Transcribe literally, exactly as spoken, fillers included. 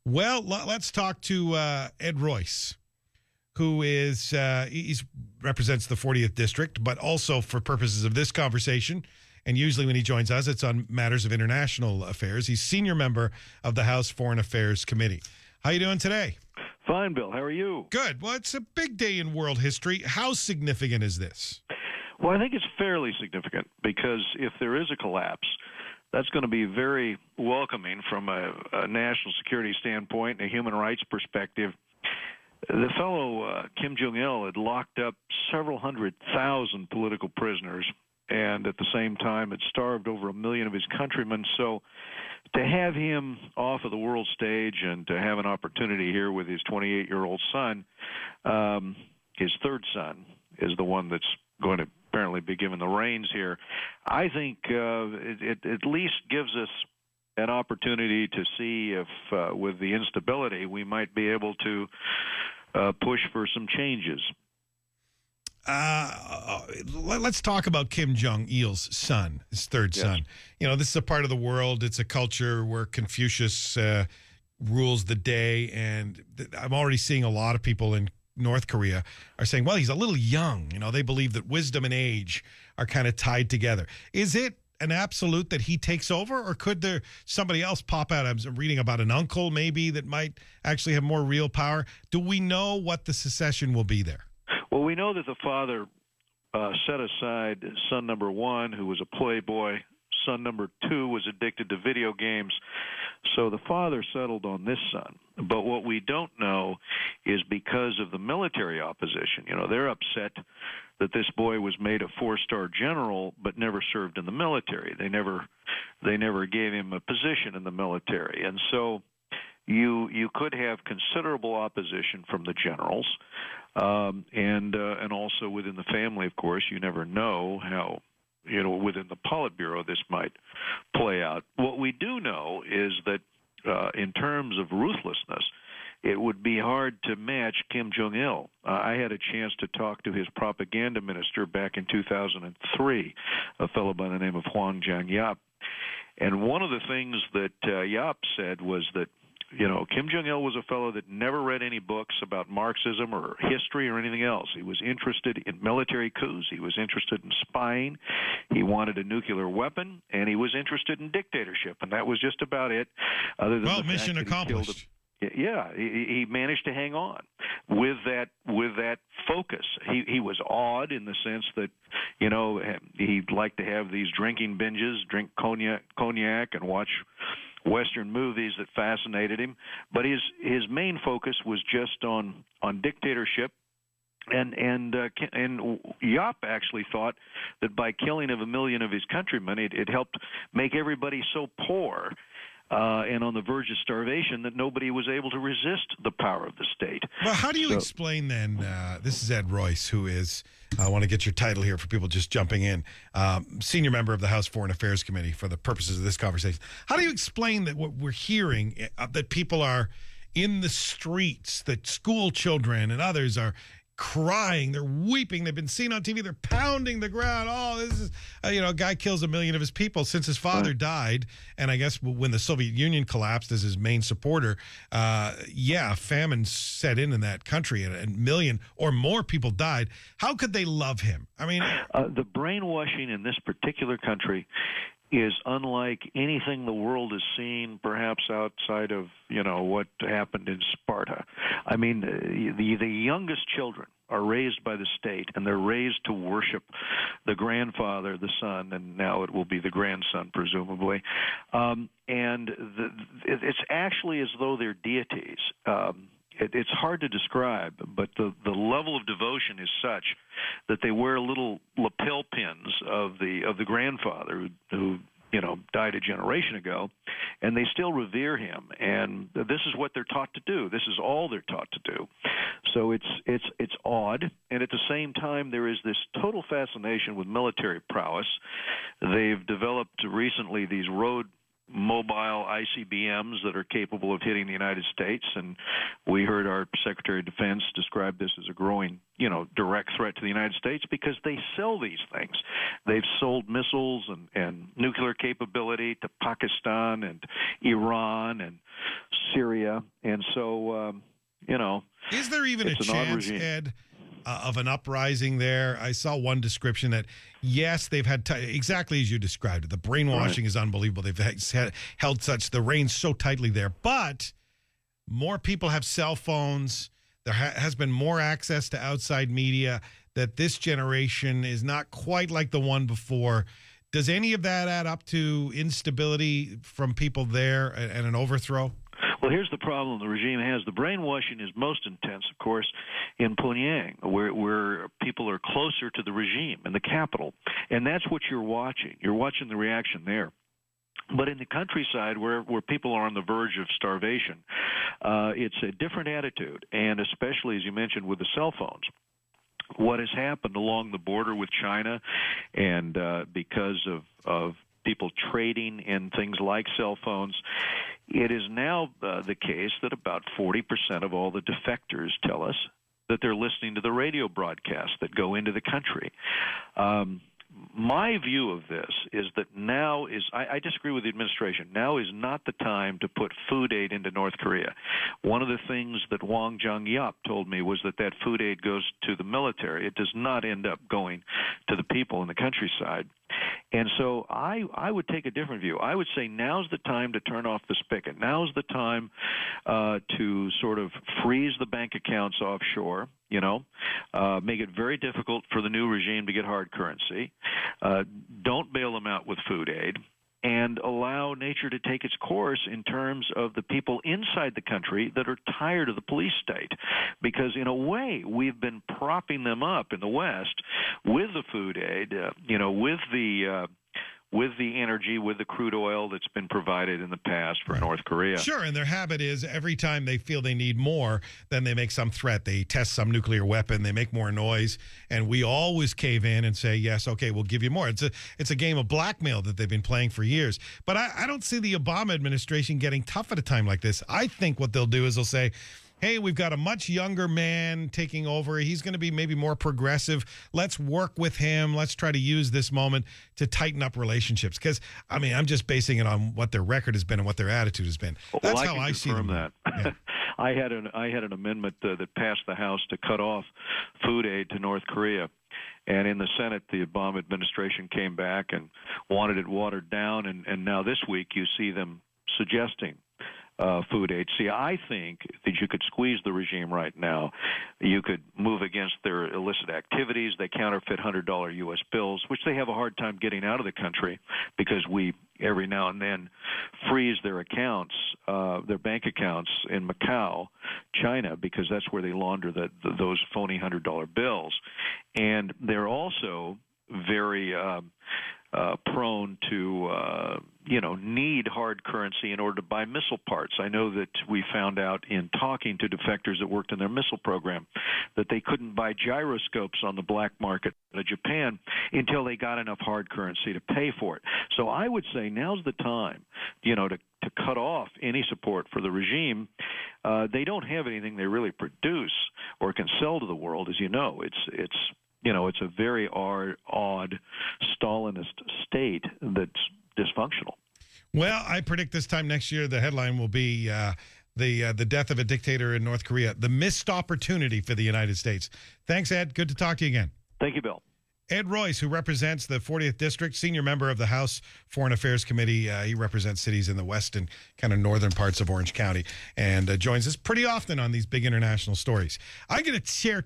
Well, l- let's talk to uh, Ed Royce, who is uh, he's represents the fortieth district, but also for purposes of this conversation, and usually when he joins us, it's on matters of international affairs. He's senior member of the House Foreign Affairs Committee. How you doing today? Fine, Bill. How are you? Good. Well, it's a big day in world history. How significant is this? Well, I think it's fairly significant because if there is a collapse, that's going to be very welcoming from a, a national security standpoint and a human rights perspective. The fellow uh, Kim Jong-il had locked up several hundred thousand political prisoners, and at the same time had starved over a million of his countrymen. So to have him off of the world stage and to have an opportunity here with his twenty-eight-year-old son, um, his third son is the one that's going to apparently be given the reins here, I think uh, it, it at least gives us an opportunity to see if, uh, with the instability, we might be able to uh, push for some changes. Uh, let's talk about Kim Jong-il's son, his third Yes. son. You know, this is a part of the world. It's a culture where Confucius uh, rules the day, and th- I'm already seeing a lot of people in North Korea are saying, well, he's a little young. You know, they believe that wisdom and age are kind of tied together. Is it an absolute that he takes over, or could there somebody else pop out? I'm reading about an uncle maybe that might actually have more real power. Do we know what the succession will be there? Well, we know that the father uh, set aside son number one, who was a playboy. Son number two was addicted to video games. So the father settled on this son. But what we don't know is because of the military opposition. You know, they're upset that this boy was made a four-star general but never served in the military. They never they never gave him a position in the military. And so you you could have considerable opposition from the generals. Um, and uh, and also within the family, of course, you never know how, you know, within the Politburo this might play out. What we do know is that uh, in terms of ruthlessness, it would be hard to match Kim Jong-il. Uh, I had a chance to talk to his propaganda minister back in two thousand three, a fellow by the name of Huang Zhang-Yap. And one of the things that uh, Yap said was that, you know, Kim Jong-il was a fellow that never read any books about Marxism or history or anything else. He was interested in military coups. He was interested in spying. He wanted a nuclear weapon, and he was interested in dictatorship, and that was just about it. Other than Well, the mission fact that he killed accomplished. a, yeah, he, he managed to hang on with that with that focus. He he was odd in the sense that, you know, he'd like to have these drinking binges, drink cognac, cognac, and watch Western movies that fascinated him, but his his main focus was just on on dictatorship, and and uh, and Yap actually thought that by killing of a million of his countrymen, it, it helped make everybody so poor uh, and on the verge of starvation that nobody was able to resist the power of the state. Well, how do you So- explain then? Uh, this is Ed Royce, who is, I want to get your title here for people just jumping in, um, senior member of the House Foreign Affairs Committee for the purposes of this conversation. How do you explain that what we're hearing, uh, that people are in the streets, that school children and others are crying, they're weeping, they've been seen on T V, they're pounding the ground. Oh, this is, uh, you know, a guy kills a million of his people since his father died. And I guess when the Soviet Union collapsed as his main supporter, uh, yeah, famine set in in that country and a million or more people died. How could they love him? I mean, Uh, the brainwashing in this particular country is unlike anything the world has seen, perhaps outside of, you know, what happened in Sparta. I mean, uh, the the youngest children are raised by the state, and they're raised to worship the grandfather, the son, and now it will be the grandson, presumably. Um, and the, it, it's actually as though they're deities. Um, It, it's hard to describe, but the, the level of devotion is such that they wear little lapel pins of the of the grandfather who, who you know died a generation ago, and they still revere him. And this is what they're taught to do. This is all they're taught to do. So it's it's it's odd, and at the same time there is this total fascination with military prowess. They've developed recently these road mobile I C B Ms that are capable of hitting the United States, and we heard our Secretary of Defense describe this as a growing, you know, direct threat to the United States because they sell these things. They've sold missiles and, and nuclear capability to Pakistan and Iran and Syria, and so, um, you know, is there even a it's an odd chance, regime. Ed, uh, of an uprising there? I saw one description that, yes, they've had, t- exactly as you described it, the brainwashing Right. is unbelievable. They've had, held such, the reins so tightly there. But more people have cell phones. There ha- has been more access to outside media, that this generation is not quite like the one before. Does any of that add up to instability from people there and, and an overthrow? Well, here's the problem the regime has. The brainwashing is most intense, of course, in Pyongyang, where, where people are closer to the regime in the capital. And that's what you're watching. You're watching the reaction there. But in the countryside, where, where people are on the verge of starvation, uh, it's a different attitude, and especially, as you mentioned, with the cell phones. What has happened along the border with China, and uh, because of, of people trading in things like cell phones, it is now uh, the case that about forty percent of all the defectors tell us that they're listening to the radio broadcasts that go into the country. Um, my view of this is that now is, I, I disagree with the administration, now is not the time to put food aid into North Korea. One of the things that Wang Zhongyup told me was that that food aid goes to the military. It does not end up going to the people in the countryside. And so I, I would take a different view. I would say now's the time to turn off the spigot. Now's the time uh, to sort of freeze the bank accounts offshore, you know, uh, make it very difficult for the new regime to get hard currency. Uh, don't bail them out with food aid, and allow nature to take its course in terms of the people inside the country that are tired of the police state. Because in a way, we've been propping them up in the West with the food aid, uh, you know, with the uh, with the energy, with the crude oil that's been provided in the past for Right. North Korea. Sure, and their habit is every time they feel they need more, then they make some threat. They test some nuclear weapon, they make more noise, and we always cave in and say, yes, okay, we'll give you more. It's a it's a game of blackmail that they've been playing for years. But I, I don't see the Obama administration getting tough at a time like this. I think what they'll do is they'll say, hey, we've got a much younger man taking over. He's going to be maybe more progressive. Let's work with him. Let's try to use this moment to tighten up relationships. Because, I mean, I'm just basing it on what their record has been and what their attitude has been. That's well, I how can I see confirm them. that. Yeah. I had an I had an amendment uh, that passed the House to cut off food aid to North Korea. And in the Senate, the Obama administration came back and wanted it watered down. And, and now this week, you see them suggesting Uh, food aid. See, I think that you could squeeze the regime right now. You could move against their illicit activities. They counterfeit one hundred dollar U S bills, which they have a hard time getting out of the country because we, every now and then, freeze their accounts, uh, their bank accounts in Macau, China, because that's where they launder the, the, those phony one hundred dollar bills. And they're also very um, uh, prone to, uh, you know, need hard currency in order to buy missile parts. I know that we found out in talking to defectors that worked in their missile program that they couldn't buy gyroscopes on the black market in Japan until they got enough hard currency to pay for it. So I would say now's the time, you know, to, to cut off any support for the regime. Uh, they don't have anything they really produce or can sell to the world, as you know. It's it's You know, it's a very odd, odd Stalinist state that's dysfunctional. Well, I predict this time next year the headline will be uh, the uh, the death of a dictator in North Korea, the missed opportunity for the United States. Thanks, Ed. Good to talk to you again. Thank you, Bill. Ed Royce, who represents the fortieth District, senior member of the House Foreign Affairs Committee. Uh, he represents cities in the west and kind of northern parts of Orange County and uh, joins us pretty often on these big international stories. I get to share